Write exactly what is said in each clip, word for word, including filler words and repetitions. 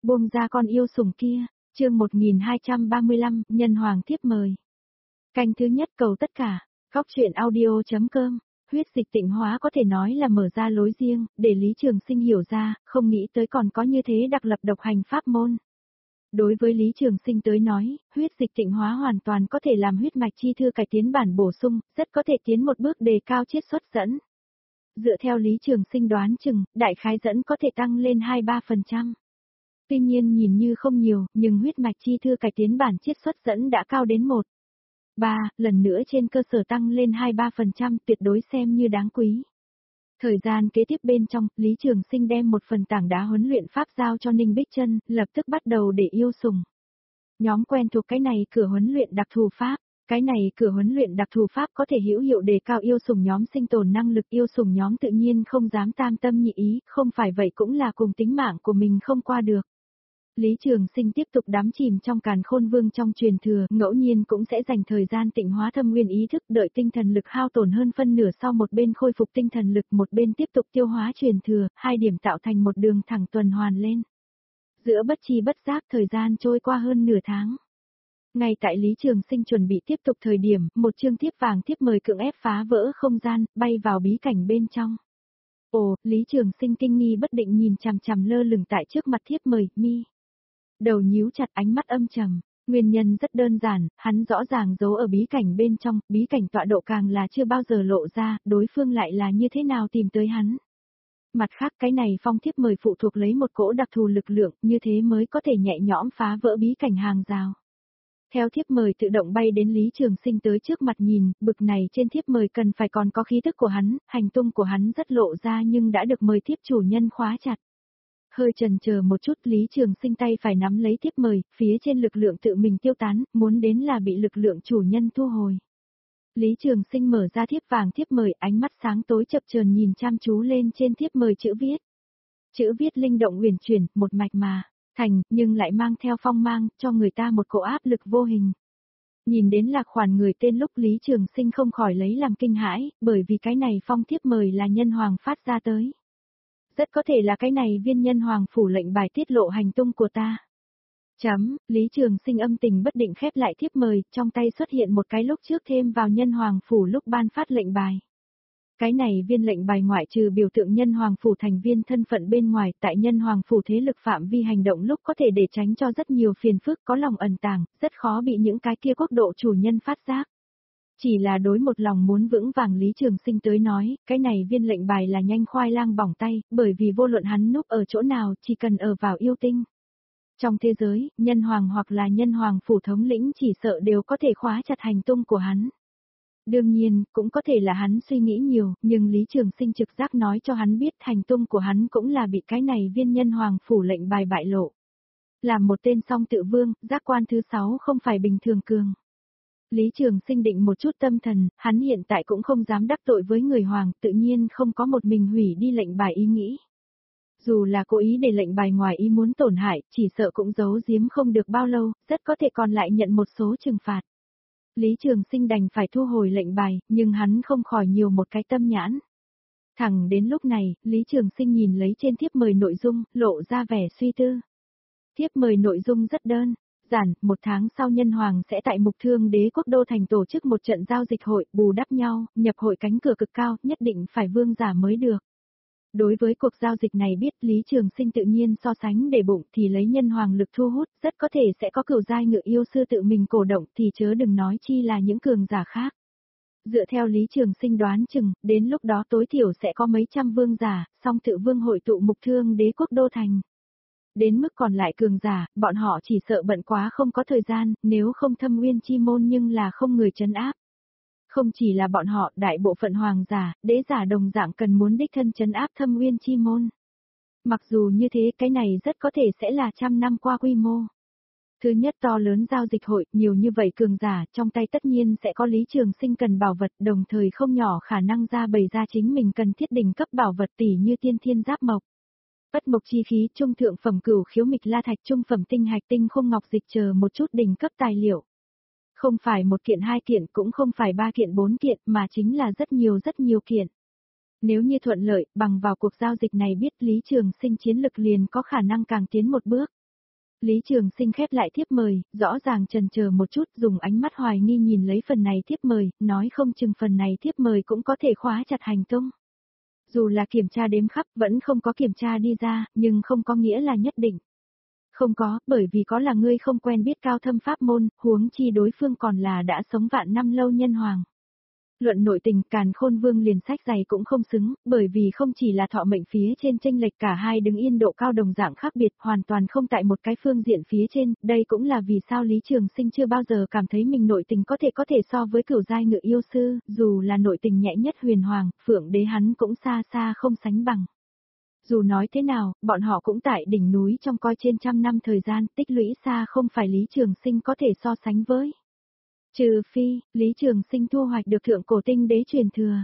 Buông ra con yêu sủng kia, chương một nghìn hai trăm ba mươi lăm, nhân hoàng thiếp mời. Canh thứ nhất cầu tất cả, góc truyện audio.com, huyết dịch tịnh hóa có thể nói là mở ra lối riêng, để Lý Trường Sinh hiểu ra, không nghĩ tới còn có như thế đặc lập độc hành pháp môn. Đối với Lý Trường Sinh tới nói, huyết dịch tịnh hóa hoàn toàn có thể làm huyết mạch chi thư cải tiến bản bổ sung, rất có thể tiến một bước đề cao chiết xuất dẫn. Dựa theo Lý Trường Sinh đoán chừng, đại khái dẫn có thể tăng lên hai ba phần trăm. Tuy nhiên nhìn như không nhiều, nhưng huyết mạch chi thư cải tiến bản chiết xuất dẫn đã cao đến một ba, lần nữa trên cơ sở tăng lên hai ba phần trăm tuyệt đối xem như đáng quý. Thời gian kế tiếp bên trong, Lý Trường Sinh đem một phần tảng đá huấn luyện pháp giao cho Ninh Bích Trân, lập tức bắt đầu để yêu sủng. Nhóm quen thuộc cái này cửa huấn luyện đặc thù pháp, cái này cửa huấn luyện đặc thù pháp có thể hữu hiệu đề cao yêu sủng nhóm sinh tồn năng lực, yêu sủng nhóm tự nhiên không dám tam tâm nhị ý, không phải vậy cũng là cùng tính mạng của mình không qua được. Lý Trường Sinh tiếp tục đắm chìm trong càn khôn vương trong truyền thừa, ngẫu nhiên cũng sẽ dành thời gian tịnh hóa thâm nguyên ý thức, đợi tinh thần lực hao tổn hơn phân nửa sau một bên khôi phục tinh thần lực, một bên tiếp tục tiêu hóa truyền thừa, hai điểm tạo thành một đường thẳng tuần hoàn lên. Giữa bất chi bất giác thời gian trôi qua hơn nửa tháng. Ngay tại Lý Trường Sinh chuẩn bị tiếp tục thời điểm, một chương thiếp vàng thiếp mời cưỡng ép phá vỡ không gian, bay vào bí cảnh bên trong. Ồ, Lý Trường Sinh kinh nghi bất định nhìn chằm chằm lơ lửng tại trước mặt thiếp mời, mi. Đầu nhíu chặt, ánh mắt âm trầm, nguyên nhân rất đơn giản, hắn rõ ràng giấu ở bí cảnh bên trong, bí cảnh tọa độ càng là chưa bao giờ lộ ra, đối phương lại là như thế nào tìm tới hắn. Mặt khác cái này phong thiếp mời phụ thuộc lấy một cỗ đặc thù lực lượng, như thế mới có thể nhẹ nhõm phá vỡ bí cảnh hàng rào. Theo thiếp mời tự động bay đến Lý Trường Sinh tới trước mặt nhìn, bực này trên thiếp mời cần phải còn có khí thức của hắn, hành tung của hắn rất lộ ra nhưng đã được mời thiếp chủ nhân khóa chặt. Hơi chần chờ một chút, Lý Trường Sinh tay phải nắm lấy thiếp mời, phía trên lực lượng tự mình tiêu tán, muốn đến là bị lực lượng chủ nhân thu hồi. Lý Trường Sinh mở ra thiếp vàng thiếp mời, ánh mắt sáng tối chập chờn nhìn chăm chú lên trên thiếp mời chữ viết. Chữ viết linh động huyền chuyển, một mạch mà thành, nhưng lại mang theo phong mang, cho người ta một cỗ áp lực vô hình. Nhìn đến lạc khoản người tên lúc Lý Trường Sinh không khỏi lấy làm kinh hãi, bởi vì cái này phong thiếp mời là nhân hoàng phát ra tới. Rất có thể là cái này viên nhân hoàng phủ lệnh bài tiết lộ hành tung của ta. Chấm, Lý Trường Sinh âm tình bất định khép lại thiếp mời, trong tay xuất hiện một cái lúc trước thêm vào nhân hoàng phủ lúc ban phát lệnh bài. Cái này viên lệnh bài ngoại trừ biểu tượng nhân hoàng phủ thành viên thân phận bên ngoài, tại nhân hoàng phủ thế lực phạm vi hành động lúc có thể để tránh cho rất nhiều phiền phức có lòng ẩn tàng, rất khó bị những cái kia quốc độ chủ nhân phát giác. Chỉ là đối một lòng muốn vững vàng Lý Trường Sinh tới nói, cái này viên lệnh bài là nhanh khoai lang bỏng tay, bởi vì vô luận hắn núp ở chỗ nào chỉ cần ở vào yêu tinh. Trong thế giới, nhân hoàng hoặc là nhân hoàng phủ thống lĩnh chỉ sợ đều có thể khóa chặt hành tung của hắn. Đương nhiên, cũng có thể là hắn suy nghĩ nhiều, nhưng Lý Trường Sinh trực giác nói cho hắn biết hành tung của hắn cũng là bị cái này viên nhân hoàng phủ lệnh bài bại lộ. Làm một tên song tự vương, giác quan thứ sáu không phải bình thường cường. Lý Trường Sinh định một chút tâm thần, hắn hiện tại cũng không dám đắc tội với người hoàng, tự nhiên không có một mình hủy đi lệnh bài ý nghĩ. Dù là cố ý để lệnh bài ngoài ý muốn tổn hại, chỉ sợ cũng giấu giếm không được bao lâu, rất có thể còn lại nhận một số trừng phạt. Lý Trường Sinh đành phải thu hồi lệnh bài, nhưng hắn không khỏi nhiều một cái tâm nhãn. Thẳng đến lúc này, Lý Trường Sinh nhìn lấy trên thiếp mời nội dung, lộ ra vẻ suy tư. Thiếp mời nội dung rất đơn giản, một tháng sau nhân hoàng sẽ tại Mục Thương Đế quốc đô thành tổ chức một trận giao dịch hội, bù đắp nhau, nhập hội cánh cửa cực cao, nhất định phải vương giả mới được. Đối với cuộc giao dịch này biết Lý Trường Sinh tự nhiên so sánh để bụng thì lấy nhân hoàng lực thu hút, rất có thể sẽ có cửu giai ngự yêu sư tự mình cổ động thì chớ đừng nói chi là những cường giả khác. Dựa theo Lý Trường Sinh đoán chừng, đến lúc đó tối thiểu sẽ có mấy trăm vương giả, song tự vương hội tụ Mục Thương Đế quốc đô thành. Đến mức còn lại cường giả, bọn họ chỉ sợ bận quá không có thời gian, nếu không thâm nguyên chi môn nhưng là không người trấn áp. Không chỉ là bọn họ, đại bộ phận hoàng giả, đế giả đồng dạng cần muốn đích thân trấn áp thâm nguyên chi môn. Mặc dù như thế cái này rất có thể sẽ là trăm năm qua quy mô. Thứ nhất to lớn giao dịch hội, nhiều như vậy cường giả, trong tay tất nhiên sẽ có Lý Trường Sinh cần bảo vật, đồng thời không nhỏ khả năng ra bày ra chính mình cần thiết đỉnh cấp bảo vật tỷ như tiên thiên giáp mộc. Bất mộc chi khí, trung thượng phẩm cửu khiếu mịch la thạch, trung phẩm tinh hạch tinh không ngọc dịch chờ một chút đỉnh cấp tài liệu. Không phải một kiện hai kiện, cũng không phải ba kiện bốn kiện, mà chính là rất nhiều rất nhiều kiện. Nếu như thuận lợi, bằng vào cuộc giao dịch này biết Lý Trường Sinh chiến lực liền có khả năng càng tiến một bước. Lý Trường Sinh khép lại thiếp mời, rõ ràng chần chờ một chút, dùng ánh mắt hoài nghi nhìn lấy phần này thiếp mời, nói không chừng phần này thiếp mời cũng có thể khóa chặt hành tung. Dù là kiểm tra đếm khắp vẫn không có kiểm tra đi ra, nhưng không có nghĩa là nhất định. Không có, bởi vì có là ngươi không quen biết cao thâm pháp môn, huống chi đối phương còn là đã sống vạn năm lâu nhân hoàng. Luận nội tình, Càn Khôn Vương liền sách giày cũng không xứng, bởi vì không chỉ là thọ mệnh phía trên chênh lệch, cả hai đứng yên độ cao đồng dạng khác biệt, hoàn toàn không tại một cái phương diện phía trên, đây cũng là vì sao Lý Trường Sinh chưa bao giờ cảm thấy mình nội tình có thể có thể so với cửu giai ngự yêu sư, dù là nội tình nhẹ nhất huyền hoàng, phượng đế hắn cũng xa xa không sánh bằng. Dù nói thế nào, bọn họ cũng tại đỉnh núi trong coi trên trăm năm thời gian, tích lũy xa không phải Lý Trường Sinh có thể so sánh với. Trừ phi, Lý Trường Sinh thu hoạch được thượng cổ tinh đế truyền thừa.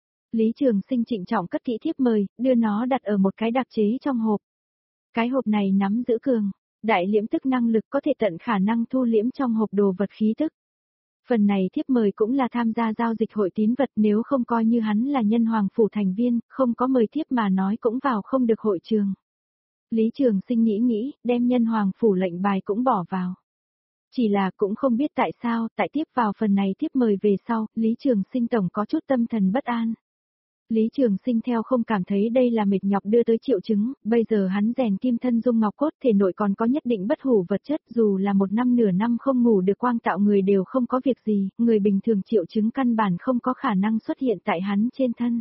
Lý Trường Sinh trịnh trọng cất kỹ thiếp mời, đưa nó đặt ở một cái đặc chế trong hộp. Cái hộp này nắm giữ cường, đại liễm tức năng lực có thể tận khả năng thu liễm trong hộp đồ vật khí tức. Phần này thiếp mời cũng là tham gia giao dịch hội tín vật, nếu không coi như hắn là nhân hoàng phủ thành viên, không có mời thiếp mà nói cũng vào không được hội trường. Lý Trường Sinh nghĩ nghĩ, đem nhân hoàng phủ lệnh bài cũng bỏ vào. Chỉ là cũng không biết tại sao, tại tiếp vào phần này thiếp mời về sau, Lý Trường Sinh tổng có chút tâm thần bất an. Lý Trường Sinh theo không cảm thấy đây là mệt nhọc đưa tới triệu chứng, bây giờ hắn rèn kim thân dung ngọc cốt, thể nội còn có nhất định bất hủ vật chất, dù là một năm nửa năm không ngủ được quang tạo người đều không có việc gì, người bình thường triệu chứng căn bản không có khả năng xuất hiện tại hắn trên thân.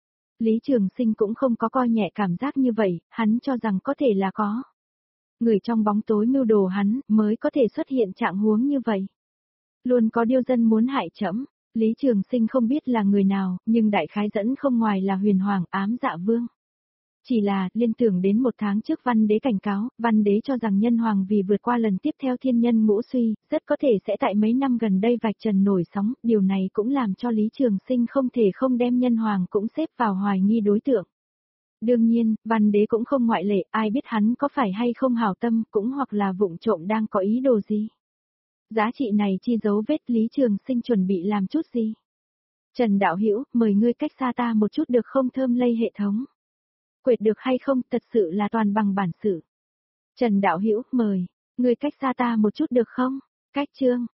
Lý Trường Sinh cũng không có coi nhẹ cảm giác như vậy, hắn cho rằng có thể là có. Người trong bóng tối mưu đồ hắn, mới có thể xuất hiện trạng huống như vậy. Luôn có điêu dân muốn hại trẫm. Lý Trường Sinh không biết là người nào, nhưng đại khái dẫn không ngoài là huyền hoàng ám dạ vương. Chỉ là, liên tưởng đến một tháng trước văn đế cảnh cáo, văn đế cho rằng nhân hoàng vì vượt qua lần tiếp theo thiên nhân ngũ suy, rất có thể sẽ tại mấy năm gần đây vạch trần nổi sóng, điều này cũng làm cho Lý Trường Sinh không thể không đem nhân hoàng cũng xếp vào hoài nghi đối tượng. Đương nhiên, văn đế cũng không ngoại lệ, ai biết hắn có phải hay không hảo tâm, cũng hoặc là vụng trộm đang có ý đồ gì. Giá trị này chi dấu vết Lý Trường Sinh chuẩn bị làm chút gì? Trần Đạo Hữu, mời ngươi cách xa ta một chút được không, thơm lây hệ thống. Quệt được hay không, thật sự là toàn bằng bản sự. Trần Đạo Hữu, mời, ngươi cách xa ta một chút được không? Cách chương.